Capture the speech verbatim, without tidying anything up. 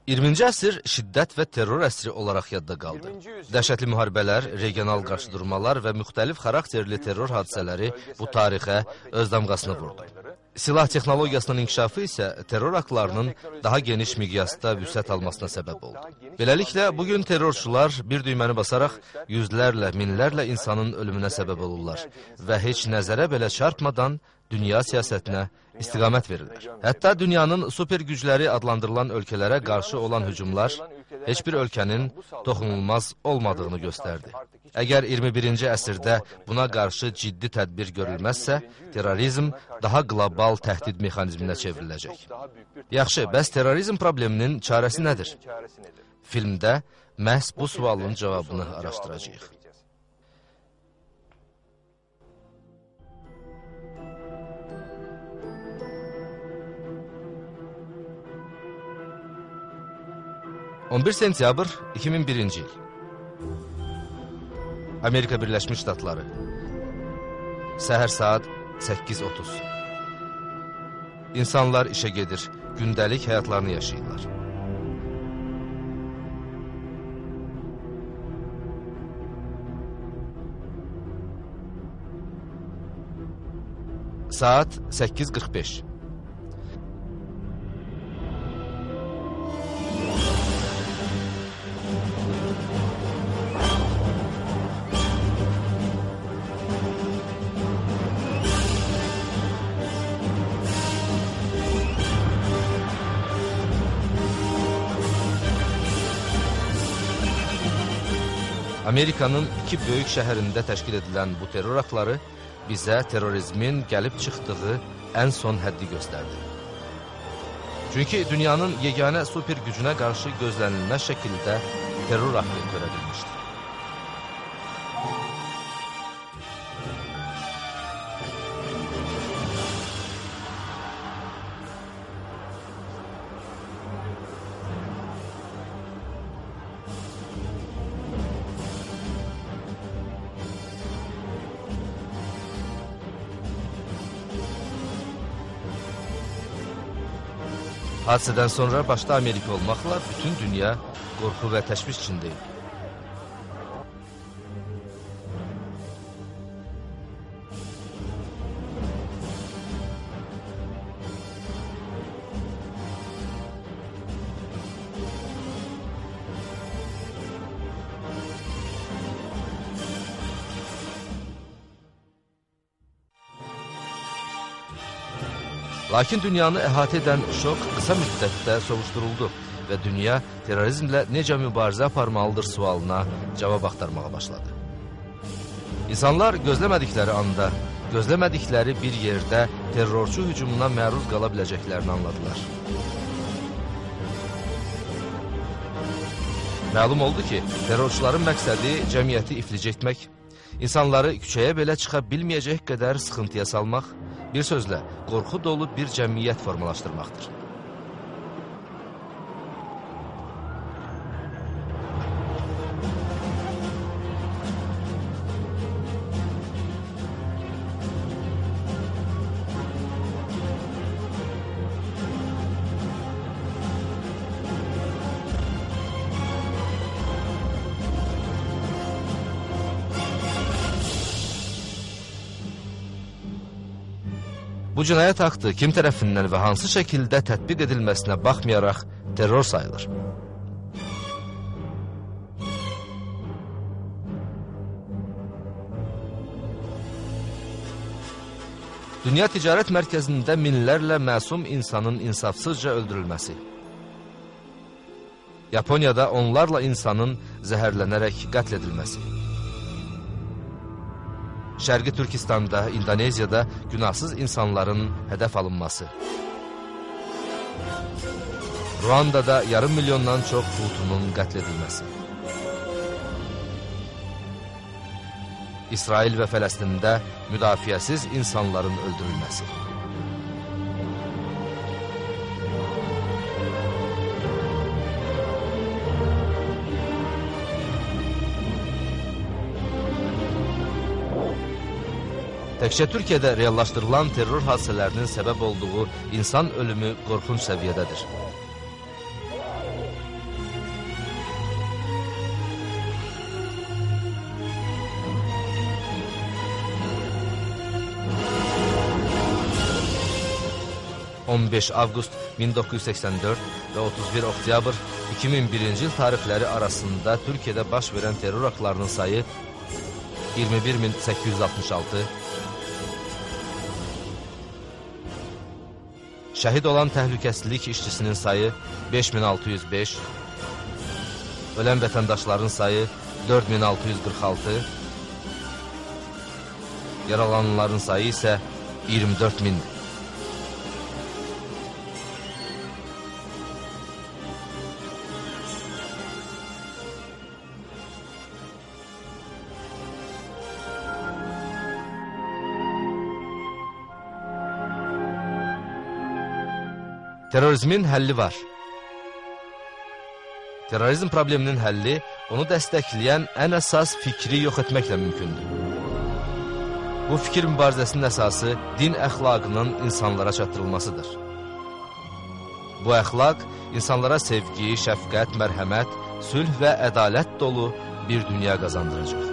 iyirminci əsr şiddət və terror əsri olaraq yadda qaldı. Dəhşətli müharibələr, regional qarşıdurmalar və müxtəlif xarakterli terror hadisələri bu tarixə öz damğasını vurdu. Silah texnologiyasının inkişafı isə terror aktlarının daha geniş miqyasda vüsət almasına səbəb oldu. Beləliklə, bugün terrorçular bir düyməni basaraq yüzlərlə, minlərlə insanın ölümünə səbəb olurlar və heç nəzərə belə çarpmadan dünya siyasətinə istiqamət verirlər. Hətta dünyanın super gücləri adlandırılan ölkələrə qarşı olan hücumlar heç bir ölkənin toxunulmaz olmadığını göstərdi. Əgər iyirmi birinci əsrdə buna qarşı ciddi tədbir görülməzsə, terrorizm daha qlobal təhdid mexanizminə çevriləcək. Yaxşı, bəs terrorizm probleminin çarəsi nədir? Filmdə məhz bu sualın cavabını araşdıracağıq. on bir sentyabr iki min birinci il. Amerika Birləşmiş Ştatları. Səhər saat səkkiz otuz. İnsanlar işə gedir, gündəlik həyatlarını yaşayırlar. Saat səkkiz qırx beş. Amerikanın iki böyük şəhərində təşkil edilən bu terror aktları bizə terrorizmin gəlib çıxdığı ən son həddi göstərdi. Çünki dünyanın yeganə super gücünə qarşı gözlənilməz şəkildə terror aktı törədilmişdir. Hadisədən sonra başda Amerika olmaqla bütün dünya qorxu və təşviş içindeydi. Lakin dünyanı əhatə edən şok qısa müddətdə sovuşduruldu və dünya terrorizmlə necə mübarizə aparmalıdır sualına cavab axtarmağa başladı. İnsanlar gözləmədikləri anda, gözləmədikləri bir yerdə terrorçu hücumuna məruz qala biləcəklərini anladılar. Məlum oldu ki, terrorçuların məqsədi cəmiyyəti iflic etmək, insanları küçəyə belə çıxa bilməyəcək qədər sıxıntıya salmaq, bir sözlə, qorxu dolu bir cəmiyyət formalaşdırmaqdır. Bu cinayət aktı kim tərəfindən və hansı şəkildə tətbiq edilməsinə baxmayaraq terror sayılır. Dünya ticarət mərkəzində minlərlə məsum insanın insafsızca öldürülməsi. Yaponiyada onlarla insanın zəhərlənərək qətl edilməsi. Şərqi Türkistanda, İndoneziyada günahsız insanların hədəf alınması. Ruandada yarım milyondan çox Hutunun qətl edilməsi. İsrail və Fələstində müdafiəsiz insanların öldürülməsi. Təkcə Türkiyədə reallaşdırılan terror hadisələrinin səbəb olduğu insan ölümü qorxunc səviyyədədir. on beş avqust min doqquz yüz səksən dörd və otuz bir oktyabr iki min birinci il tarixləri arasında Türkiyədə baş verən terror aktlarının sayı iyirmi bir min səkkiz yüz altmış altı, şəhid olan təhlükəsizlik işçisinin sayı beş min altı yüz beş, ölən vətəndaşların sayı dörd min altı yüz qırx altı, yaralananların sayı isə iyirmi dörd mindir. Terrorizmin həlli var. Terrorizm probleminin həlli onu dəstəkləyən ən əsas fikri yox etməklə mümkündür. Bu fikir mübarizəsinin əsası din əxlaqının insanlara çatdırılmasıdır. Bu əxlaq insanlara sevgi, şəfqət, mərhəmət, sülh və ədalət dolu bir dünya qazandıracaq.